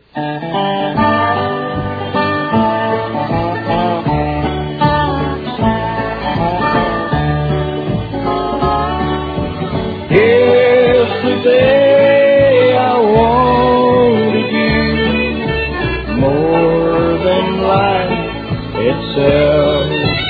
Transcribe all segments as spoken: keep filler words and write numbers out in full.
Yesterday I wanted you more than life itself.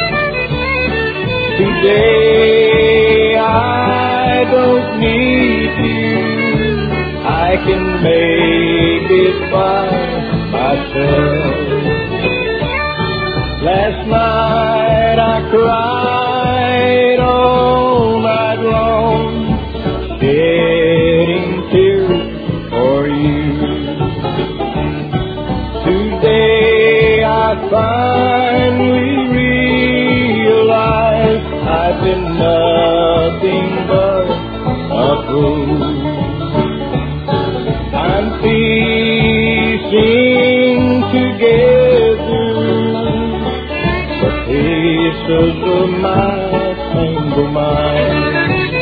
Today I don't need you. I can make it by myself. Last night I cried all night long, shedding tears for you. Today I finally realize I've been nothing but a fool. I'm piecing together the pieces of my single mind,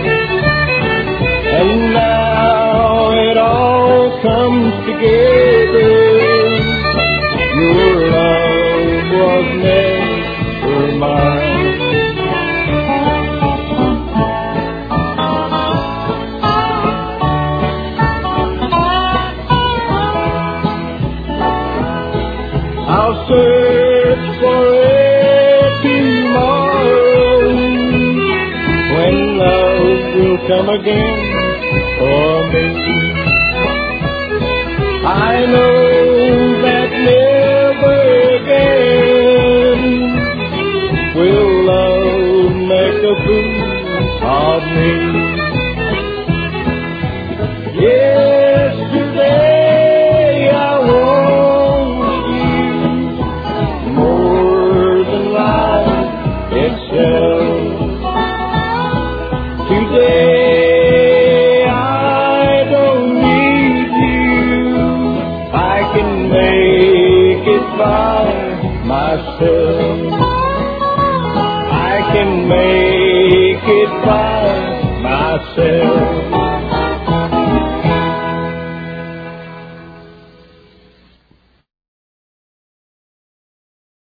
and now it all comes together. Your love was never mine. I'll search for it tomorrow, when love will come again for me. I know that never again will love make a fool of me. Yesterday I wanted you more than life itself. Today I don't need you. I can make it by myself. I can make it by myself.